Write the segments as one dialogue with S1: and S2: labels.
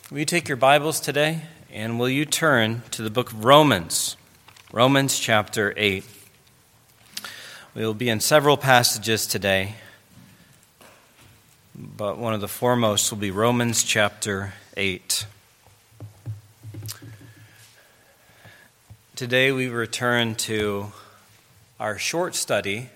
S1: Will you take your Bibles today, and will you turn to the book of Romans, Romans chapter 8. We will be in several passages today, but one of the foremost will be Romans chapter 8. Today we return to our short study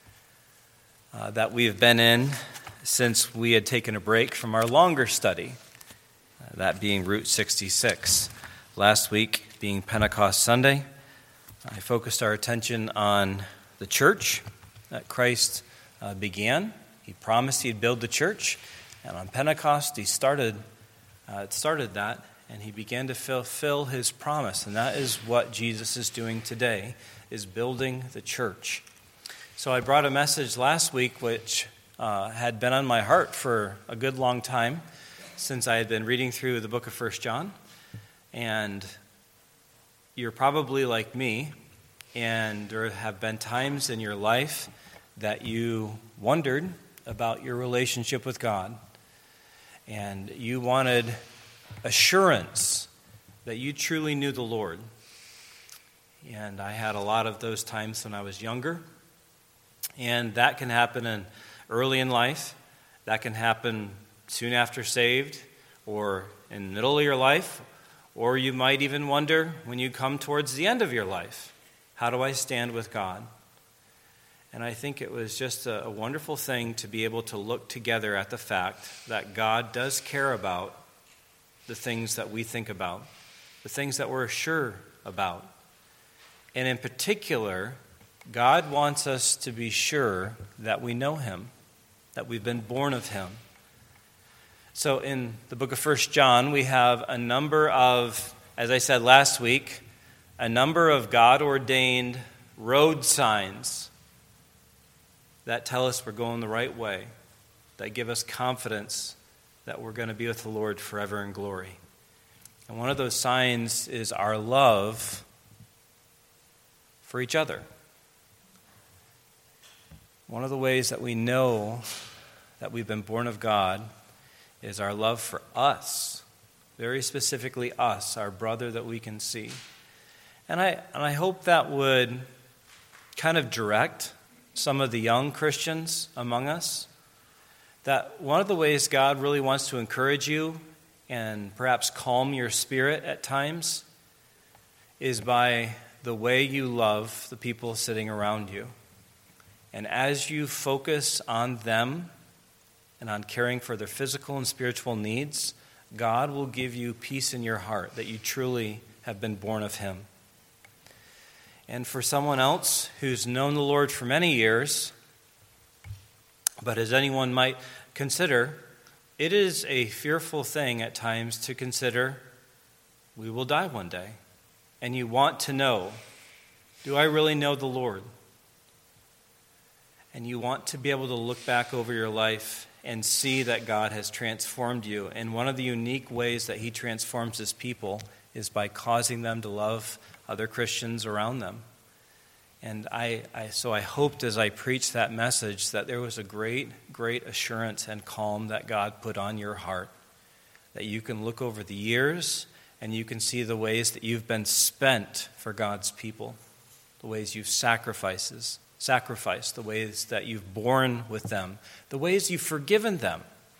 S1: that we have been in since we had taken a break from our longer study. That being Route 66. Last week being Pentecost Sunday, I focused our attention on the church that Christ began. He promised he'd build the church, and on Pentecost he started that, and he began to fulfill his promise, and that is what Jesus is doing today, is building the church. So I brought a message last week which had been on my heart for a good long time, since I had been reading through the book of 1 John, and you're probably like me, and there have been times in your life that you wondered about your relationship with God, and you wanted assurance that you truly knew the Lord. And I had a lot of those times when I was younger, and that can happen early in life. That can happen soon after saved, or in the middle of your life, or you might even wonder when you come towards the end of your life, how do I stand with God? And I think it was just a wonderful thing to be able to look together at the fact that God does care about the things that we think about, the things that we're sure about. And in particular, God wants us to be sure that we know Him, that we've been born of Him. So in the book of 1 John, we have a number of, as I said last week, a number of God-ordained road signs that tell us we're going the right way, that give us confidence that we're going to be with the Lord forever in glory. And one of those signs is our love for each other. One of the ways that we know that we've been born of God is our love for us, very specifically us, our brother that we can see. And I hope that would kind of direct some of the young Christians among us, that one of the ways God really wants to encourage you and perhaps calm your spirit at times is by the way you love the people sitting around you. And as you focus on them and on caring for their physical and spiritual needs, God will give you peace in your heart that you truly have been born of Him. And for someone else who's known the Lord for many years, but as anyone might consider, it is a fearful thing at times to consider we will die one day. And you want to know, do I really know the Lord? And you want to be able to look back over your life and see that God has transformed you. And one of the unique ways that He transforms His people is by causing them to love other Christians around them. And so I hoped as I preached that message that there was a great, great assurance and calm that God put on your heart, that you can look over the years and you can see the ways that you've been spent for God's people, the ways you've sacrificed, the ways that you've borne with them, the ways you've forgiven them.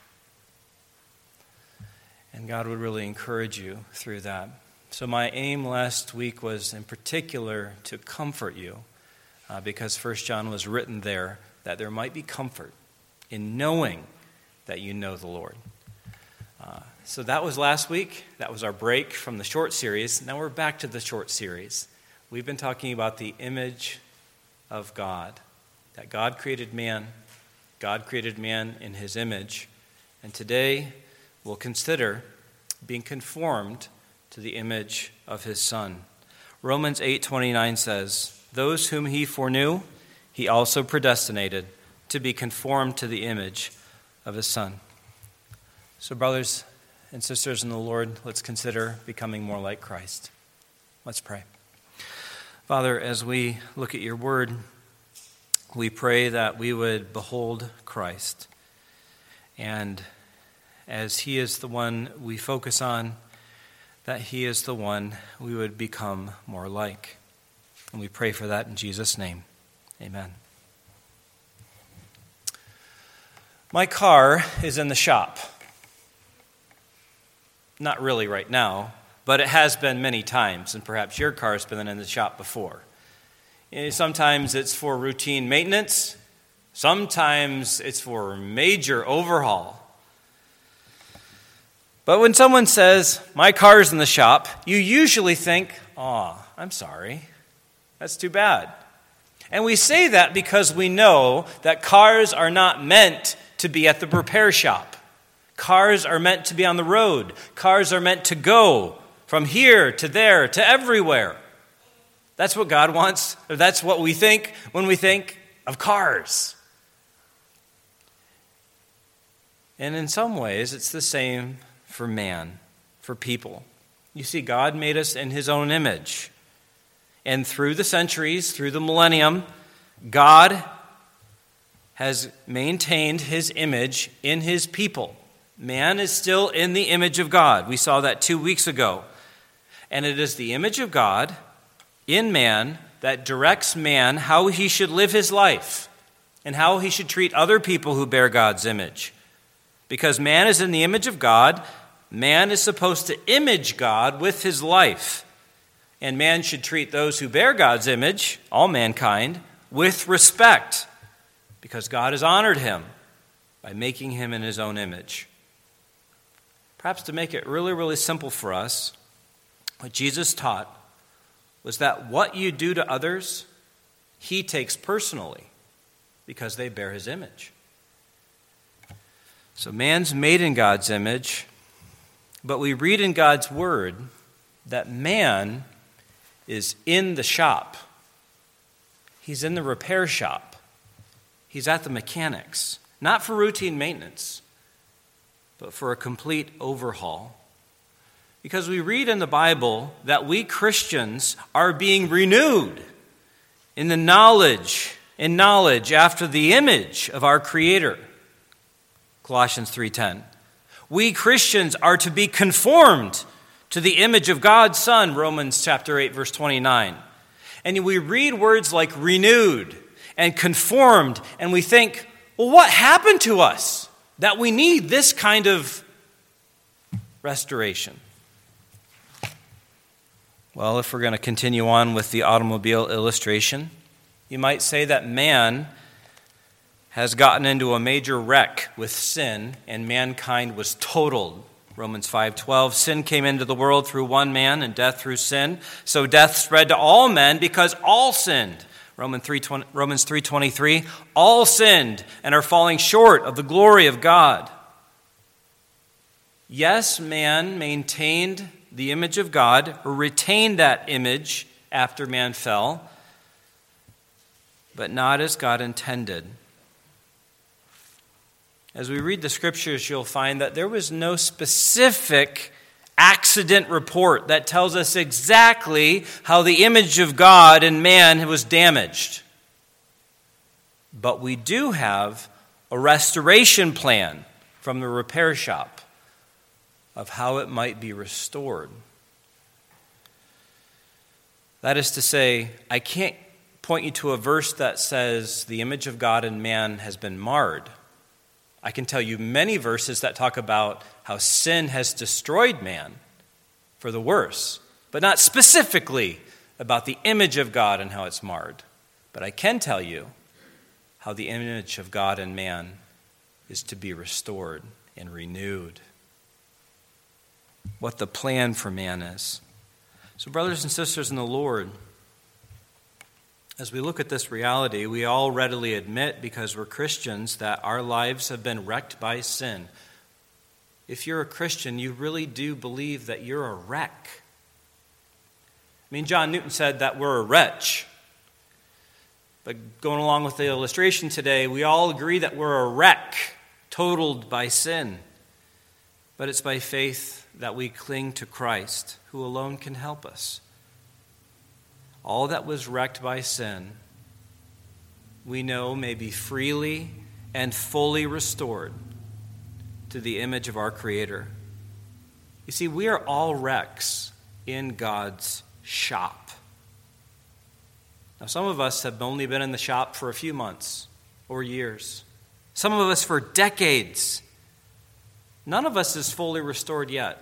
S1: And God would really encourage you through that. So my aim last week was in particular to comfort you, because 1 John was written there, that there might be comfort in knowing that you know the Lord. So that was last week. That was our break from the short series. Now we're back to the short series. We've been talking about the image of God, that God created man in His image, and today we'll consider being conformed to the image of His Son. Romans 8:29 says, "Those whom He foreknew, He also predestinated to be conformed to the image of His Son." So brothers and sisters in the Lord, let's consider becoming more like Christ. Let's pray. Father, as we look at your word, we pray that we would behold Christ. And as he is the one we focus on, that he is the one we would become more like. And we pray for that in Jesus' name. Amen. My car is in the shop. Not really right now, but it has been many times, and perhaps your car's been in the shop before. Sometimes it's for routine maintenance. Sometimes it's for major overhaul. But when someone says, my car's in the shop, you usually think, I'm sorry. That's too bad. And we say that because we know that cars are not meant to be at the repair shop. Cars are meant to be on the road. Cars are meant to go from here to there to everywhere. That's what God wants. Or that's what we think when we think of cars. And in some ways, it's the same for man, for people. You see, God made us in his own image. And through the centuries, through the millennium, God has maintained his image in his people. Man is still in the image of God. We saw that 2 weeks ago. And it is the image of God in man that directs man how he should live his life and how he should treat other people who bear God's image. Because man is in the image of God, man is supposed to image God with his life. And man should treat those who bear God's image, all mankind, with respect. Because God has honored him by making him in his own image. Perhaps to make it really, really simple for us, what Jesus taught was that what you do to others, he takes personally because they bear his image. So man's made in God's image, but we read in God's word that man is in the shop. He's in the repair shop. He's at the mechanics, not for routine maintenance, but for a complete overhaul. Because we read in the Bible that we Christians are being renewed in knowledge after the image of our Creator. Colossians 3:10. We Christians are to be conformed to the image of God's Son, Romans chapter 8, verse 29. And we read words like renewed and conformed, and we think, well, what happened to us that we need this kind of restoration? Well, if we're going to continue on with the automobile illustration, you might say that man has gotten into a major wreck with sin, and mankind was totaled. Romans 5:12, sin came into the world through one man, and death through sin. So death spread to all men because all sinned. Romans 3:23, all sinned and are falling short of the glory of God. Yes, man maintained the image of God, or retained that image after man fell, but not as God intended. As we read the scriptures, you'll find that there was no specific accident report that tells us exactly how the image of God in man was damaged. But we do have a restoration plan from the repair shop of how it might be restored. That is to say, I can't point you to a verse that says the image of God in man has been marred. I can tell you many verses that talk about how sin has destroyed man for the worse, but not specifically about the image of God and how it's marred. But I can tell you how the image of God in man is to be restored and renewed. What the plan for man is. So, brothers and sisters in the Lord, as we look at this reality, we all readily admit, because we're Christians, that our lives have been wrecked by sin. If you're a Christian, you really do believe that you're a wreck. I mean, John Newton said that we're a wretch. But going along with the illustration today, we all agree that we're a wreck, totaled by sin. But it's by faith that we cling to Christ, who alone can help us. All that was wrecked by sin, we know may be freely and fully restored to the image of our Creator. You see, we are all wrecks in God's shop. Now, some of us have only been in the shop for a few months or years. Some of us for decades. None of us is fully restored yet.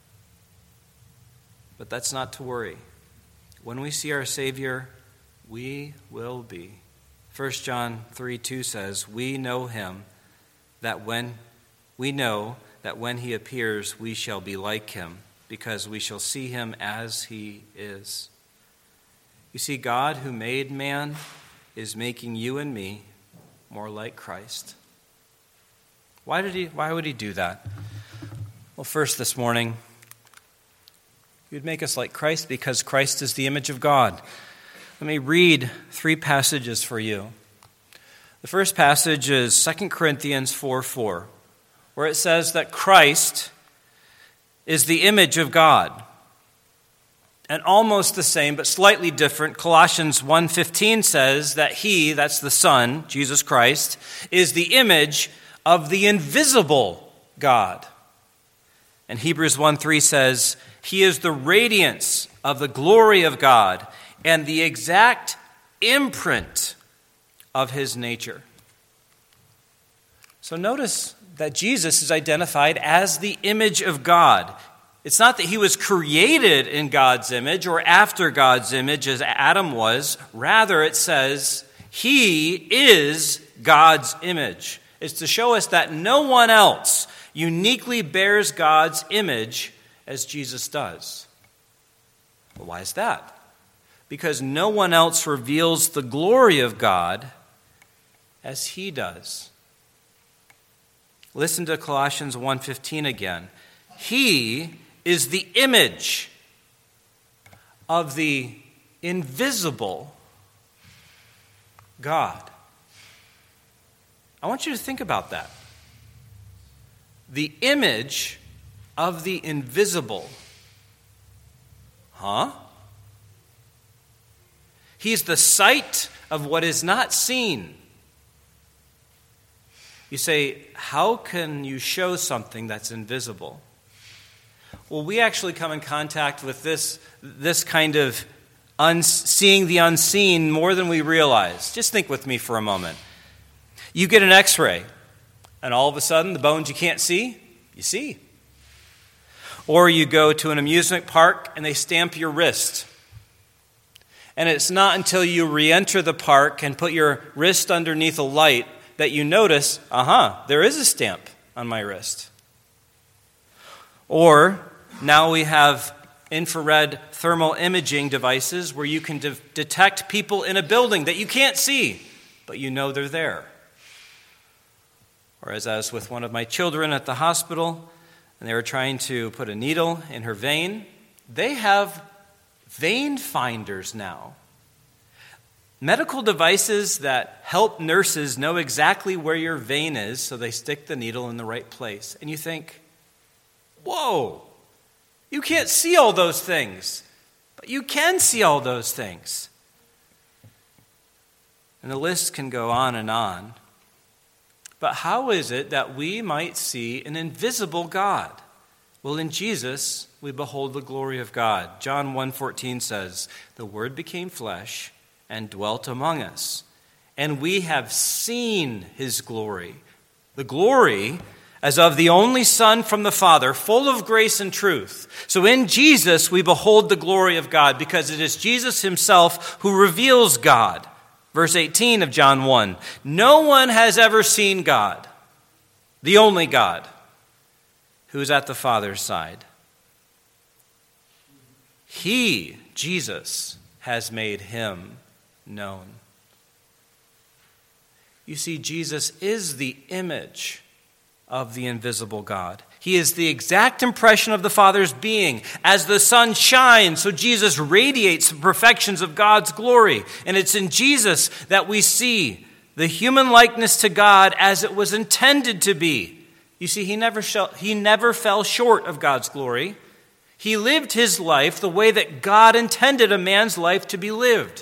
S1: But that's not to worry. When we see our Savior, we will be. 1 John 3:2 says, we know that when he appears, we shall be like him, because we shall see him as he is. You see, God who made man is making you and me more like Christ. Why would he do that? Well, first this morning, he would make us like Christ because Christ is the image of God. Let me read 3 passages for you. The first passage is 2 Corinthians 4:4, where it says that Christ is the image of God. And almost the same, but slightly different, Colossians 1:15 says that he, that's the Son, Jesus Christ, is the image of the invisible God. And Hebrews 1:3 says, he is the radiance of the glory of God and the exact imprint of his nature. So notice that Jesus is identified as the image of God. It's not that he was created in God's image or after God's image as Adam was. Rather, it says he is God's image. It's to show us that no one else uniquely bears God's image as Jesus does. Well, why is that? Because no one else reveals the glory of God as he does. Listen to Colossians 1:15 again. He is the image of the invisible God. I want you to think about that. The image of the invisible. Huh? He's the sight of what is not seen. You say, how can you show something that's invisible? Well, we actually come in contact with this kind of seeing the unseen more than we realize. Just think with me for a moment. You get an x-ray, and all of a sudden, the bones you can't see, you see. Or you go to an amusement park, and they stamp your wrist. And it's not until you re-enter the park and put your wrist underneath a light that you notice, there is a stamp on my wrist. Or now we have infrared thermal imaging devices where you can detect people in a building that you can't see, but you know they're there. Or as I was with one of my children at the hospital, and they were trying to put a needle in her vein, they have vein finders now. Medical devices that help nurses know exactly where your vein is so they stick the needle in the right place. And you think, whoa, you can't see all those things, but you can see all those things. And the list can go on and on. But how is it that we might see an invisible God? Well, in Jesus, we behold the glory of God. John 1:14 says, the Word became flesh and dwelt among us, and we have seen his glory. The glory as of the only Son from the Father, full of grace and truth. So in Jesus, we behold the glory of God, because it is Jesus himself who reveals God. Verse 18 of John 1, no one has ever seen God, the only God, who is at the Father's side. He, Jesus, has made him known. You see, Jesus is the image of the invisible God. He is the exact impression of the Father's being. As the sun shines, so Jesus radiates the perfections of God's glory. And it's in Jesus that we see the human likeness to God as it was intended to be. You see, he never fell short of God's glory. He lived his life the way that God intended a man's life to be lived.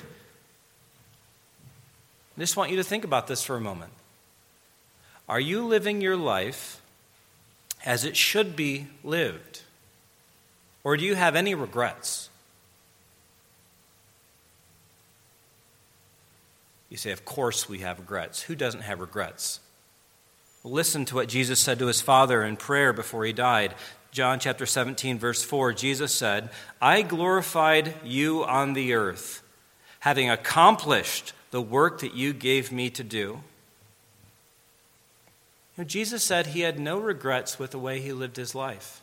S1: I just want you to think about this for a moment. Are you living your life as it should be lived? Or do you have any regrets? You say, of course we have regrets. Who doesn't have regrets? Well, listen to what Jesus said to his Father in prayer before he died. John chapter 17, verse 4, Jesus said, I glorified you on the earth, having accomplished the work that you gave me to do. Jesus said he had no regrets with the way he lived his life.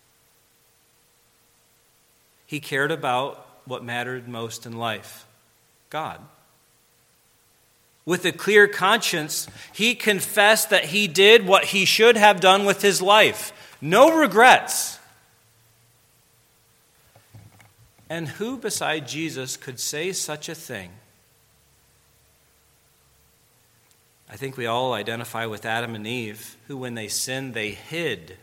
S1: He cared about what mattered most in life, God. With a clear conscience, he confessed that he did what he should have done with his life. No regrets. And who beside Jesus could say such a thing? I think we all identify with Adam and Eve, who when they sinned, they hid.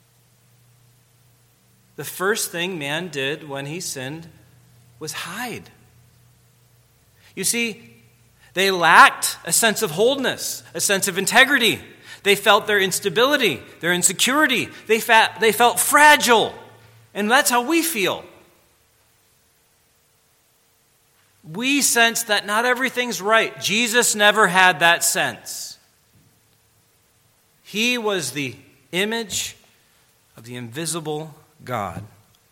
S1: The first thing man did when he sinned was hide. You see, they lacked a sense of wholeness, a sense of integrity. They felt their instability, their insecurity. They felt fragile. And that's how we feel. We sense that not everything's right. Jesus never had that sense. He was the image of the invisible God.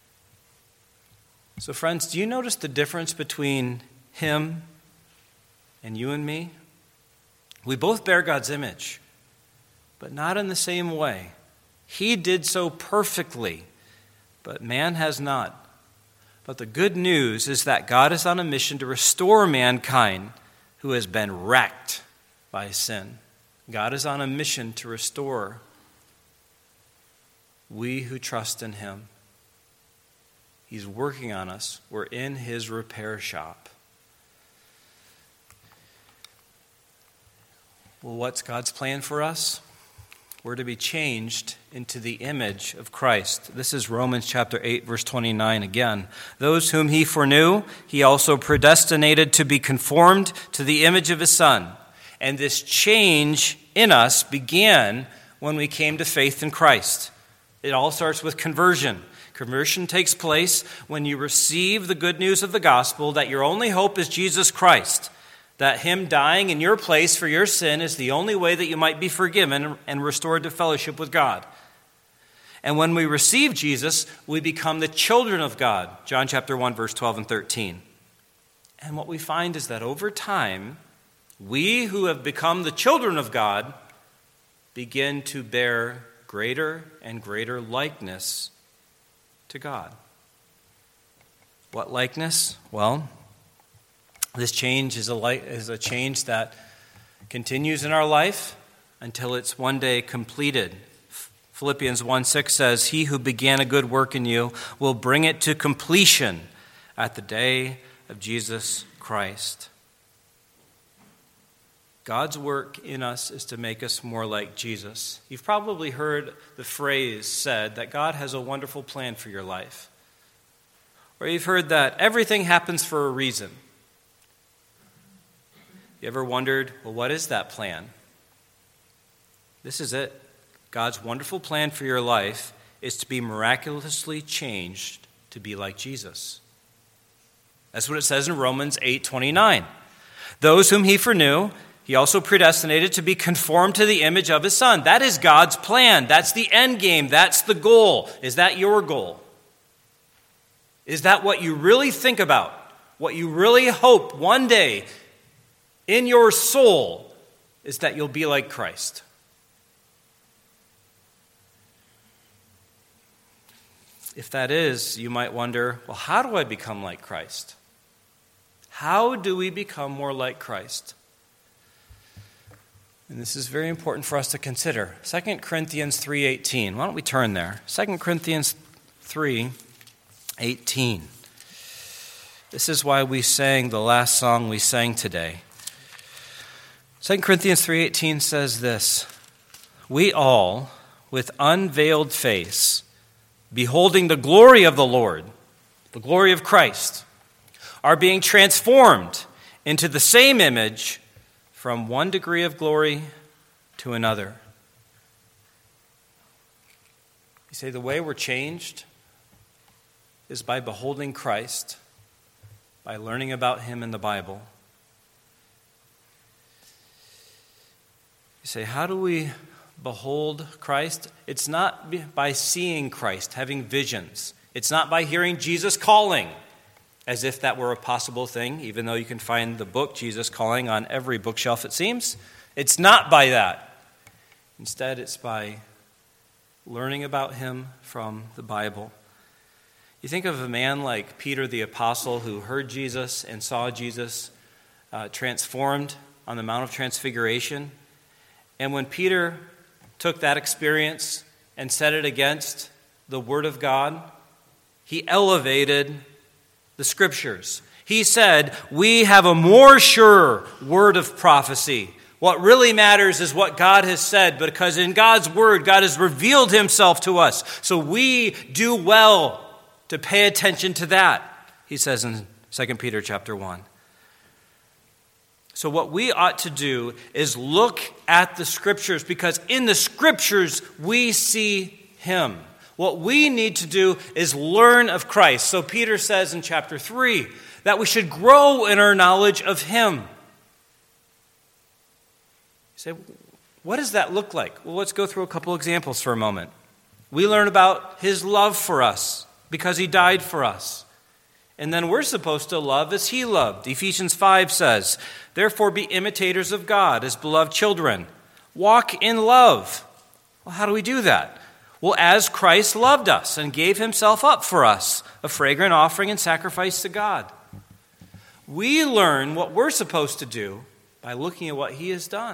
S1: So friends, do you notice the difference between him and you and me? We both bear God's image, but not in the same way. He did so perfectly, but man has not. But the good news is that God is on a mission to restore mankind who has been wrecked by sin. God is on a mission to restore we who trust in him. He's working on us. We're in his repair shop. Well, what's God's plan for us? We're to be changed into the image of Christ. This is Romans chapter 8, verse 29 again. Those whom he foreknew, he also predestinated to be conformed to the image of his Son. And this change in us began when we came to faith in Christ. It all starts with conversion. Conversion takes place when you receive the good news of the gospel that your only hope is Jesus Christ. That him dying in your place for your sin is the only way that you might be forgiven and restored to fellowship with God. And when we receive Jesus, we become the children of God. John chapter 1, verse 12 and 13. And what we find is that over time, we who have become the children of God begin to bear greater and greater likeness to God. What likeness? Well, this change is a change that continues in our life until it's one day completed. Philippians 1:6 says, he who began a good work in you will bring it to completion at the day of Jesus Christ. God's work in us is to make us more like Jesus. You've probably heard the phrase said that God has a wonderful plan for your life. Or you've heard that everything happens for a reason. You ever wondered, well, what is that plan? This is it. God's wonderful plan for your life is to be miraculously changed to be like Jesus. That's what it says in Romans 8:29. Those whom he foreknew, he also predestinated to be conformed to the image of his Son. That is God's plan. That's the end game. That's the goal. Is that your goal? Is that what you really think about? What you really hope one day in your soul is that you'll be like Christ? If that is, you might wonder, well, how do I become like Christ? How do we become more like Christ? And this is very important for us to consider. 2 Corinthians 3:18. Why don't we turn there? 2 Corinthians 3:18. This is why we sang the last song we sang today. 2 Corinthians 3:18 says this, we all, with unveiled face, beholding the glory of the Lord, the glory of Christ, are being transformed into the same image from one degree of glory to another. You say the way we're changed is by beholding Christ, by learning about him in the Bible. You say, how do we behold Christ? It's not by seeing Christ, having visions. It's not by hearing Jesus calling, as if that were a possible thing, even though you can find the book Jesus Calling on every bookshelf, it seems. It's not by that. Instead, it's by learning about him from the Bible. You think of a man like Peter the Apostle who heard Jesus and saw Jesus transformed on the Mount of Transfiguration. And when Peter took that experience and set it against the Word of God, he elevated the Scriptures. He said, we have a more sure word of prophecy. What really matters is what God has said, because in God's Word, God has revealed himself to us. So we do well to pay attention to that, he says in 2 Peter chapter 1. So what we ought to do is look at the Scriptures, because in the Scriptures we see him. What we need to do is learn of Christ. So Peter says in chapter 3 that we should grow in our knowledge of him. You say, what does that look like? Well, let's go through a couple examples for a moment. We learn about his love for us because he died for us. And then we're supposed to love as he loved. Ephesians 5 says, therefore be imitators of God as beloved children. Walk in love. Well, how do we do that? Well, as Christ loved us and gave himself up for us, a fragrant offering and sacrifice to God. We learn what we're supposed to do by looking at what he has done.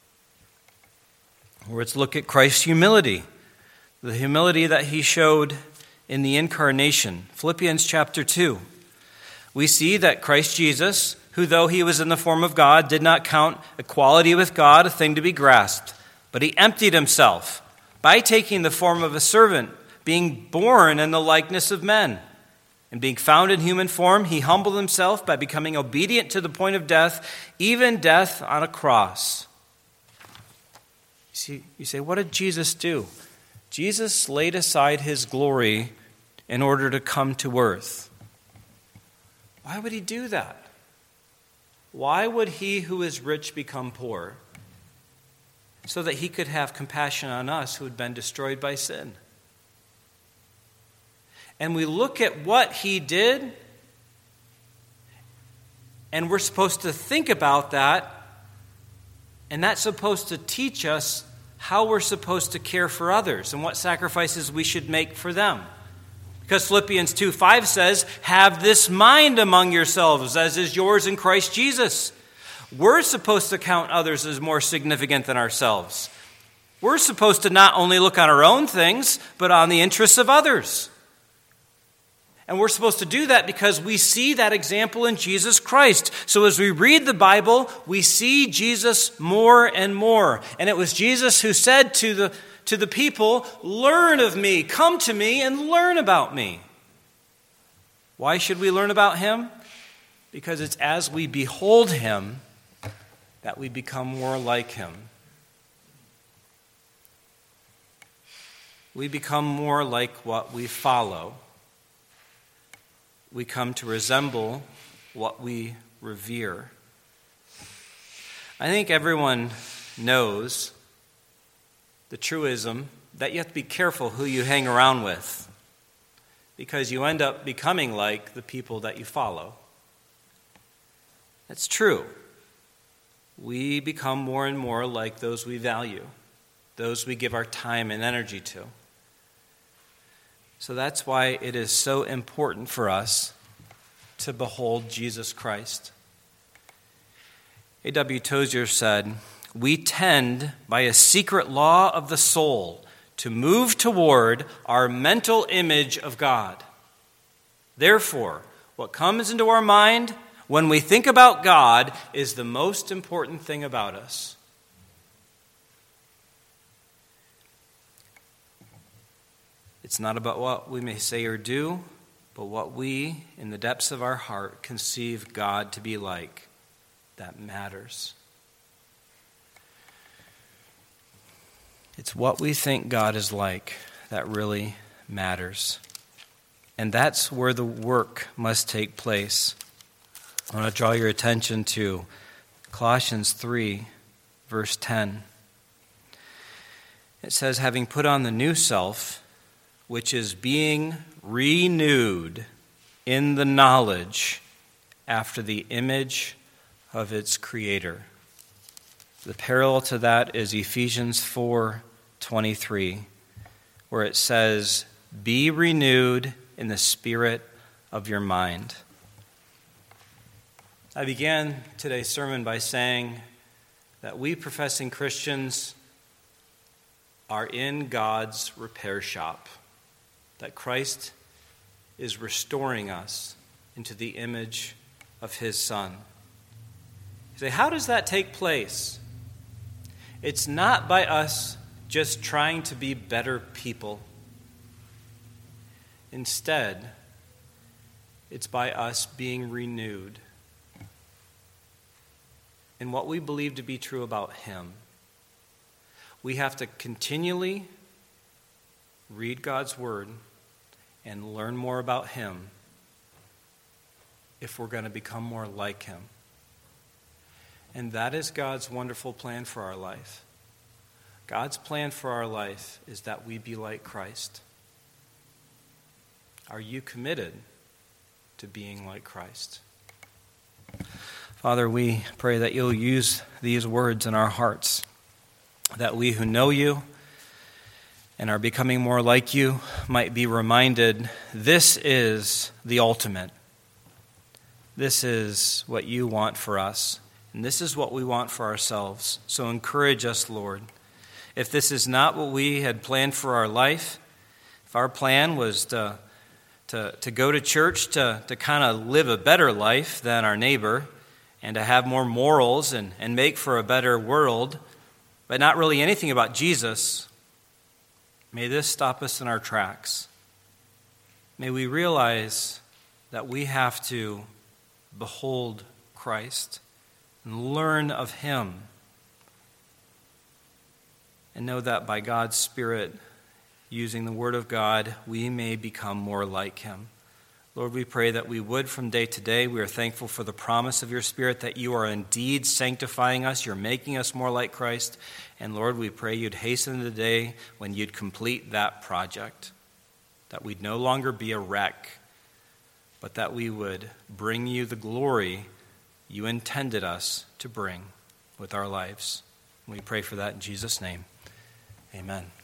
S1: Or let's look at Christ's humility, the humility that he showed in the incarnation. Philippians chapter 2. We see that Christ Jesus, who though he was in the form of God, did not count equality with God a thing to be grasped, but he emptied himself by taking the form of a servant, being born in the likeness of men. And being found in human form, he humbled himself by becoming obedient to the point of death, even death on a cross. You say, what did Jesus do? Jesus laid aside his glory in order to come to earth. Why would he do that? Why would he who is rich become poor? So that he could have compassion on us who had been destroyed by sin. And we look at what he did, and we're supposed to think about that, and that's supposed to teach us how we're supposed to care for others and what sacrifices we should make for them. Because Philippians 2:5 says, have this mind among yourselves as is yours in Christ Jesus. We're supposed to count others as more significant than ourselves. We're supposed to not only look on our own things, but on the interests of others. And we're supposed to do that because we see that example in Jesus Christ. So as we read the Bible, we see Jesus more and more. And it was Jesus who said to the people, learn of me, come to me and learn about me. Why should we learn about him? Because it's as we behold him that we become more like him. We become more like what we follow. We come to resemble what we revere. I think everyone knows the truism that you have to be careful who you hang around with, because you end up becoming like the people that you follow. That's true. We become more and more like those we value, those we give our time and energy to. So that's why it is so important for us to behold Jesus Christ. A.W. Tozer said, we tend by a secret law of the soul to move toward our mental image of God. Therefore, what comes into our mind when we think about God is the most important thing about us. It's not about what we may say or do, but what we, in the depths of our heart, conceive God to be like. That matters. It's what we think God is like that really matters. And that's where the work must take place. I want to draw your attention to Colossians 3, verse 10. It says, having put on the new self, which is being renewed in the knowledge after the image of its creator. The parallel to that is Ephesians 4:23, where it says, be renewed in the spirit of your mind. I began today's sermon by saying that we professing Christians are in God's repair shop, that Christ is restoring us into the image of his Son. You say, how does that take place? It's not by us just trying to be better people. Instead, it's by us being renewed in what we believe to be true about him. We have to continually read God's word and learn more about him if we're going to become more like him. And that is God's wonderful plan for our life. God's plan for our life is that we be like Christ. Are you committed to being like Christ? Father, we pray that you'll use these words in our hearts, that we who know you and are becoming more like you might be reminded this is the ultimate. This is what you want for us, and this is what we want for ourselves. So encourage us, Lord. If this is not what we had planned for our life, if our plan was to go to church to kind of live a better life than our neighbor and to have more morals and make for a better world, but not really anything about Jesus, may this stop us in our tracks. May we realize that we have to behold Christ and learn of him, and know that by God's Spirit, using the Word of God, we may become more like him. Lord, we pray that we would from day to day. We are thankful for the promise of your Spirit that you are indeed sanctifying us. You're making us more like Christ. And Lord, we pray you'd hasten the day when you'd complete that project, that we'd no longer be a wreck, but that we would bring you the glory you intended us to bring with our lives. We pray for that in Jesus' name. Amen.